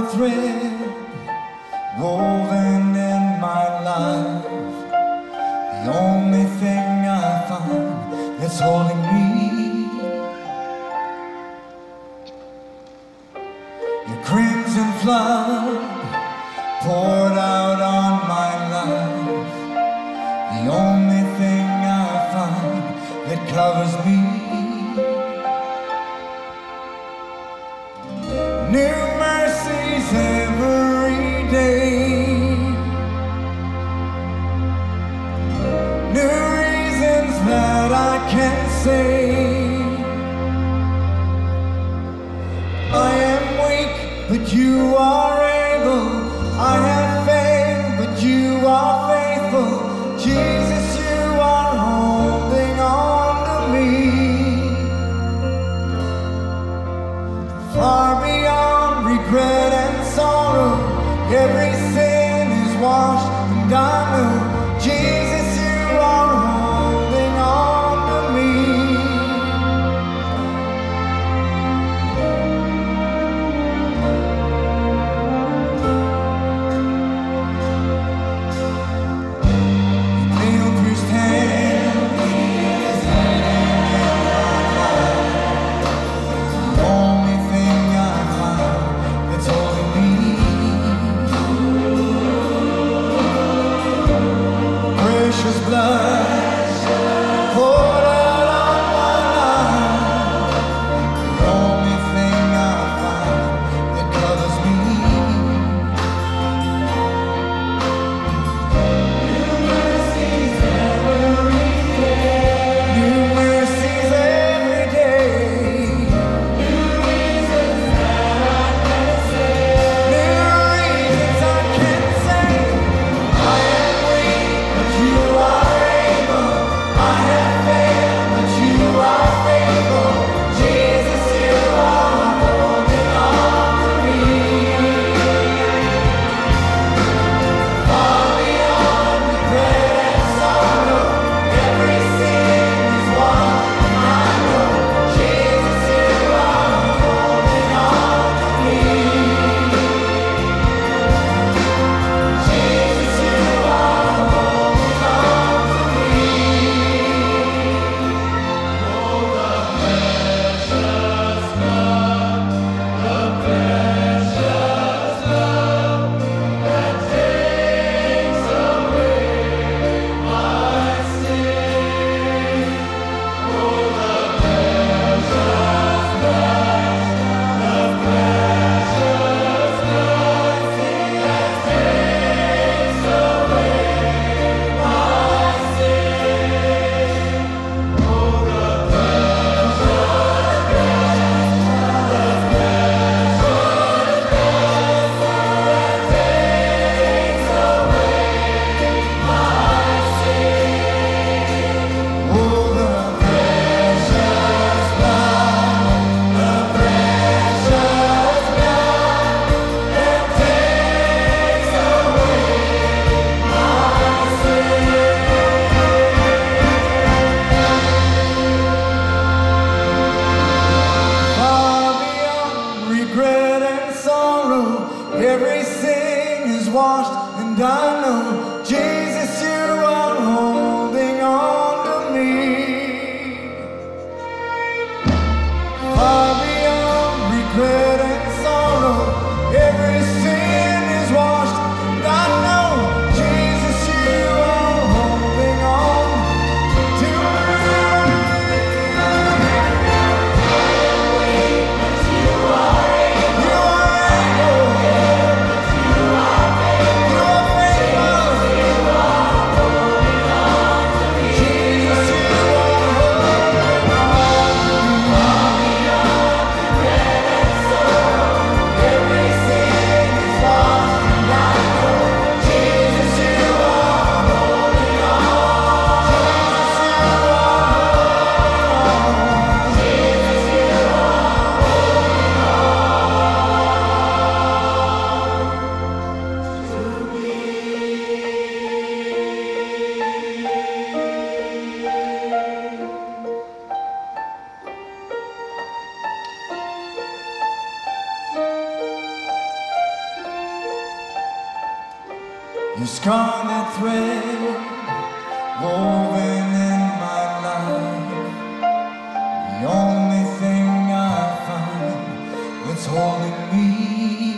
thread woven in my life, the only thing I find that's holding me. Your crimson flood poured out on my life, the only thing I find that covers me. New mercies every day, new reasons that I can say. I am weak, but you are able. I have failed, but you are faithful. Jesus, you are holding on to me. Far beyond regret and sorrow, every sin is washed, and I know, Jesus, you are holding on to me. Nail-pierced hands, the only thing I find that's holding me. Precious blood poured out on my life, the only thing I find that covers me. New mercies every day, new mercies every day, new reasons that I can say, new reasons I can say. I am weak, but you are able. I have failed, but you are faithful. Jesus, you are holding on to me. Far beyond regret and sorrow, every sin is washed, and I know, Jesus, you are holding on to me. Jesus, you are holding on to me. Far beyond regret and sorrow, every sin is washed, and I know, Jesus, you are holding on to me. Far beyond regret and sorrow, every sin is washed, and I know, Jesus, you are holding on to me. You are able. You are faithful. Your scarlet thread woven in my life, the only thing I find that's holding me